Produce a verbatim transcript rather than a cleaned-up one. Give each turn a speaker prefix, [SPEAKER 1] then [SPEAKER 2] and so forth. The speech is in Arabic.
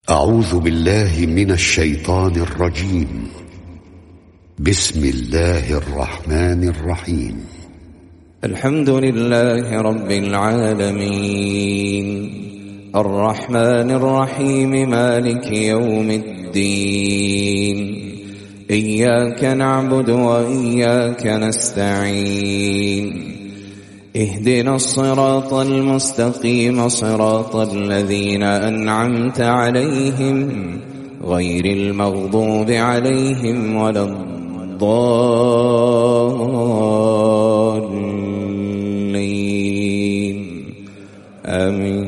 [SPEAKER 1] أعوذ بالله من الشيطان الرجيم. بسم الله الرحمن الرحيم.
[SPEAKER 2] الحمد لله رب العالمين، الرحمن الرحيم، مالك يوم الدين. إياك نعبد وإياك نستعين، اهدنا الصراط المستقيم، صراط الذين أنعمت عليهم غير المغضوب عليهم ولا الضالين. آمين.